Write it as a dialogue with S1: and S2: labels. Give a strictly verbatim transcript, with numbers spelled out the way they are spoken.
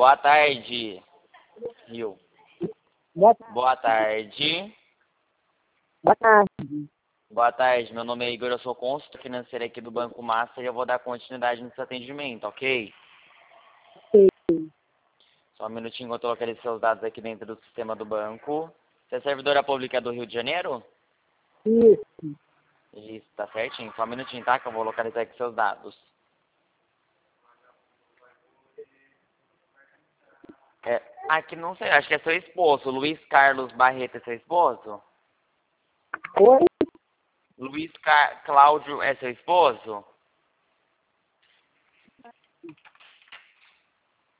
S1: Boa tarde, Rio.
S2: Boa tarde.
S1: Boa tarde.
S2: Boa tarde.
S1: Boa tarde, meu nome é Igor, eu sou consultor financeiro aqui do Banco Master e eu vou dar continuidade no seu atendimento, ok?
S2: Ok.
S1: Só um minutinho que eu tô localizando seus dados aqui dentro do sistema do banco. Você é servidora pública do Rio de Janeiro?
S2: Isso.
S1: Isso, tá certinho. Só um minutinho, tá? Que eu vou localizar aqui seus dados. É, aqui não sei, acho que é seu esposo. Luiz Carlos Barreto é seu esposo?
S2: Oi?
S1: Luiz Car... Cláudio é seu esposo?